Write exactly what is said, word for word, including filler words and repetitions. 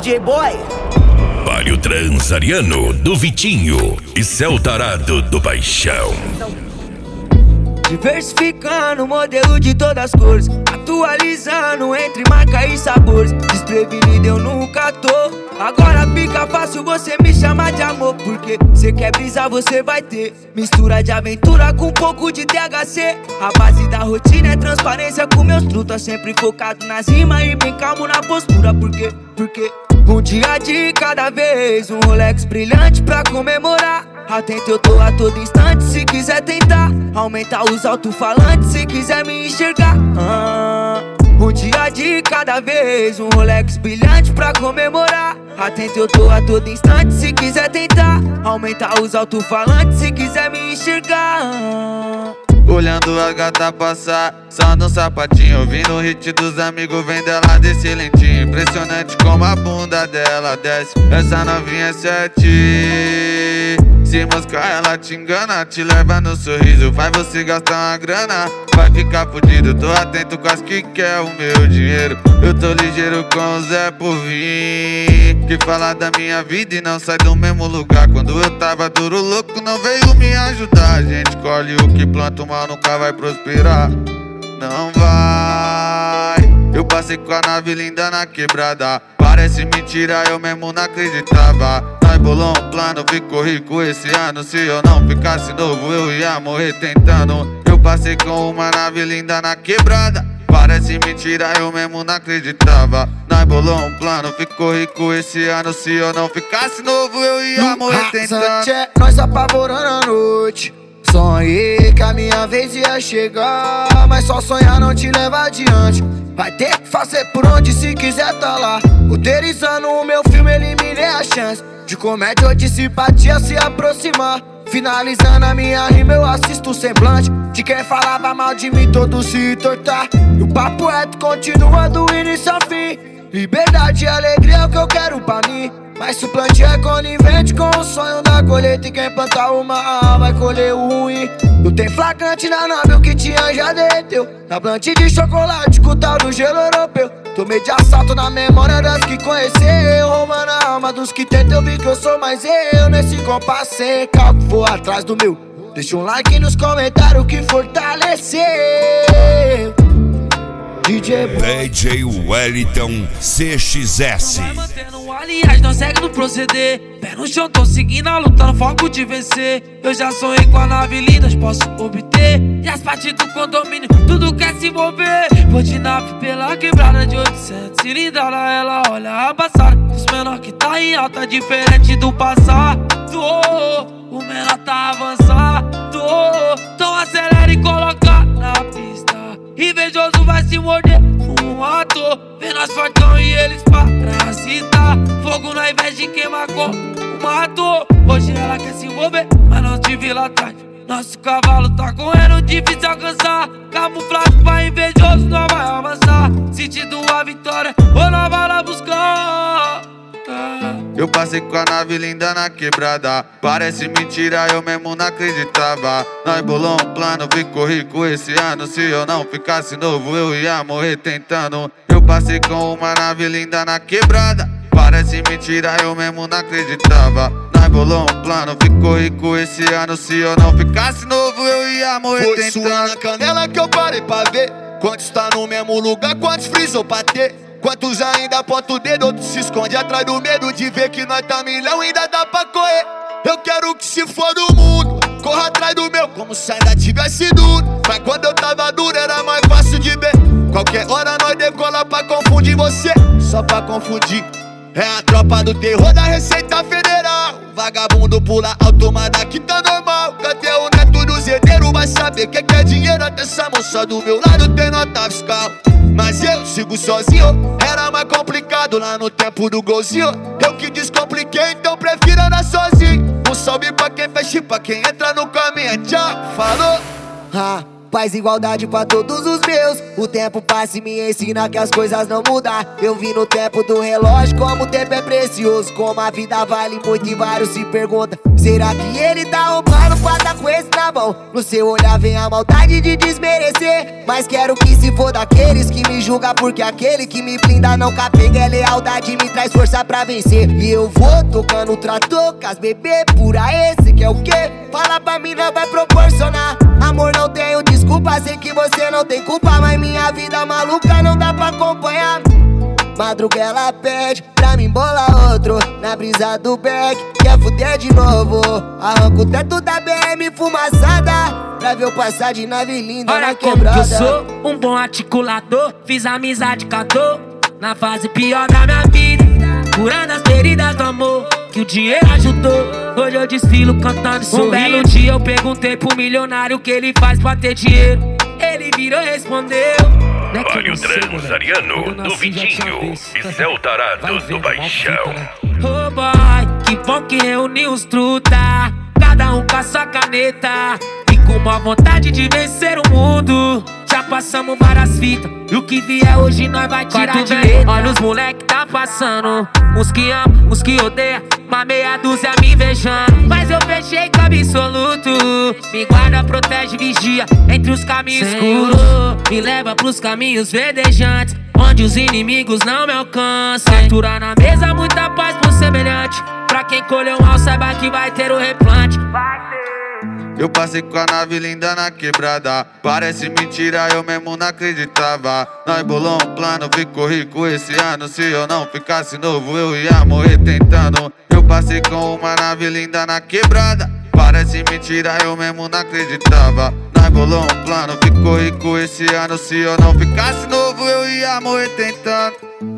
J Boy. Palio Transariano do Vitinho e Céu Tarado do Paixão. Diversificando o modelo de todas as cores, atualizando entre marca e sabores. Desprevenido eu nunca tô. Agora fica fácil você me chamar de amor, porque cê quer brisar, você vai ter mistura de aventura com um pouco de T H C. A base da rotina é transparência com meus trutas, sempre focado nas rimas e bem calmo na postura. Porque, porque um dia de cada vez, um Rolex brilhante pra comemorar. Atento eu tô a todo instante, se quiser tentar aumentar os alto-falantes, se quiser me enxergar. ah, Um dia de cada vez, um Rolex brilhante pra comemorar. Atento eu tô a todo instante, se quiser tentar aumentar os alto-falantes, se quiser me enxergar. Olhando a gata passar, só no sapatinho, ouvindo o hit dos amigos, vem dela desse lentinho. Impressionante como a bunda dela desce, essa novinha é sete. Se moscar ela te engana, te leva no sorriso, faz você gastar uma grana, vai ficar fudido. Tô atento com as que quer o meu dinheiro, eu tô ligeiro com o Zé por vir, que fala da minha vida e não sai do mesmo lugar. Quando eu tava duro, louco, não veio me ajudar. A gente colhe o que planta, o mal nunca vai prosperar, não vai. Eu passei com a nave linda na quebrada, parece mentira, eu mesmo não acreditava. Nós bolou um plano, ficou rico esse ano. Se eu não ficasse novo, eu ia morrer tentando. Eu passei com uma nave linda na quebrada, parece mentira, eu mesmo não acreditava. Nós bolou um plano, ficou rico esse ano. Se eu não ficasse novo, eu ia morrer tentando. É nós apavorando a noite, sonhei que a minha vez ia chegar, mas só sonhar não te leva adiante. Vai ter que fazer por onde se quiser tá lá. Roteirizando o meu filme, eliminei a chance de comédia ou de simpatia se aproximar. Finalizando a minha rima, eu assisto o semblante de quem falava mal de mim, todos se tortar. E o papo reto continua do início ao fim. Liberdade e alegria é o que eu quero pra mim, mas se o plantio é conivente com o sonho da colheita, e quem plantar o mal vai colher o ruim. Não tem flagrante na nave, o que tinha já derreteu na plantio de chocolate com tal do gelo europeu. Tomei de assalto na memória das que conheceu, roubando a alma dos que tentam. Eu vi que eu sou mais eu nesse compasso sem cálculo, vou atrás do meu. Deixa um like nos comentários que fortaleceu. D J D J Wellington C X S. Vai mantendo aliás, não segue no proceder. Pé no chão, tô seguindo a luta no foco de vencer. Eu já sonhei com a nave linda, posso obter. E as partes do condomínio, tudo quer se mover. Vou de nave pela quebrada de oitocentos cilindrada, ela olha a passada dos menor que tá em alta, diferente do passado. O menor tá avançado, então acelera e coloca na pista. Invejoso vai se morder um ator, vê nós fortão e eles parasitar. Fogo na invés de queimar como matou. Hoje ela quer se envolver, mas não te vi lá atrás. Nosso cavalo tá correndo, difícil alcançar. Camuflado pra invejoso, não vai avançar. Sentindo a vitória, ou não vai lá buscar. Eu passei com a nave linda na quebrada, parece mentira, eu mesmo não acreditava. Nós bolou um plano, ficou rico esse ano. Se eu não ficasse novo, eu ia morrer tentando. Eu passei com uma nave linda na quebrada, parece mentira, eu mesmo não acreditava. Nós bolou um plano, ficou rico esse ano. Se eu não ficasse novo, eu ia morrer Foi tentando. Foi suando na canela que eu parei pra ver quantos tá no mesmo lugar, quantos frisou pra ter. Quantos ainda aponta o dedo, outros se esconde atrás do medo de ver que nós tá milhão, ainda dá pra correr. Eu quero que se for do mundo, corra atrás do meu, como se ainda tivesse duro. Mas quando eu tava duro era mais fácil de ver. Qualquer hora nós decola pra confundir você, só pra confundir. É a tropa do terror da Receita Federal. Vagabundo pula alto, mas daqui tá normal. Cadê o neto do zedeiro? Vai saber que que é dinheiro. Até essa moça do meu lado tem nota fiscal. Mas eu sigo sozinho, era mais complicado lá no tempo do golzinho. Eu que descompliquei, então prefiro andar sozinho. Um salve pra quem fecha e pra quem entra no caminho. Tchau, falou. Ah, paz e igualdade pra todos os meus. O tempo passa e me ensina que as coisas não mudam. Eu vi no tempo do relógio como o tempo é precioso, como a vida vale muito e vários se perguntam: será que ele tá um plano pra tá com esse na mão. No seu olhar vem a maldade de desmerecer, mas quero que se for daqueles que me julga, porque aquele que me blinda não capega é lealdade, me traz força pra vencer. E eu vou tocando o trator com as bebê pura, esse que é o quê? Fala pra mim, não vai proporcionar. Amor, não tenho desculpa, sei que você não tem culpa, mas minha vida maluca não dá pra acompanhar. Madruga ela pede pra mim bolar outro na brisa do beck, quer fuder de novo. Arranco o teto da B M fumaçada pra ver eu passar de nave linda olha na como quebrada. que eu sou um bom articulador, fiz amizade com a dor na fase pior da minha vida, curando as feridas do amor que o dinheiro ajudou. Hoje eu desfilo cantando e sorrindo. Um belo dia eu perguntei pro milionário o que ele faz pra ter dinheiro. Ele virou e respondeu: Mário Transariano do Vitinho e Céu Tarado do Baixão. Oh boy, que bom que reuniu os truta, cada um com a sua caneta e com uma vontade de vencer o mundo. Já passamos várias fitas e o que vier hoje nós vai tirar de letra. Olha os moleque tá passando, uns que amam, uns que odeiam, uma meia dúzia me invejando. Mas eu fechei com absoluto, me guarda, protege, vigia entre os caminhos escuros, me leva pros caminhos verdejantes, onde os inimigos não me alcançam. Altura na mesa, muita paz pro semelhante, pra quem colheu um mal saiba que vai ter o replante. Eu passei com a nave linda na quebrada, parece mentira, eu mesmo não acreditava. Nós bolou um plano, ficou rico esse ano. Se eu não ficasse novo, eu ia morrer tentando. Eu passei com uma nave linda na quebrada, parece mentira, eu mesmo não acreditava. Nós bolou um plano, ficou rico esse ano. Se eu não ficasse novo, eu ia morrer tentando.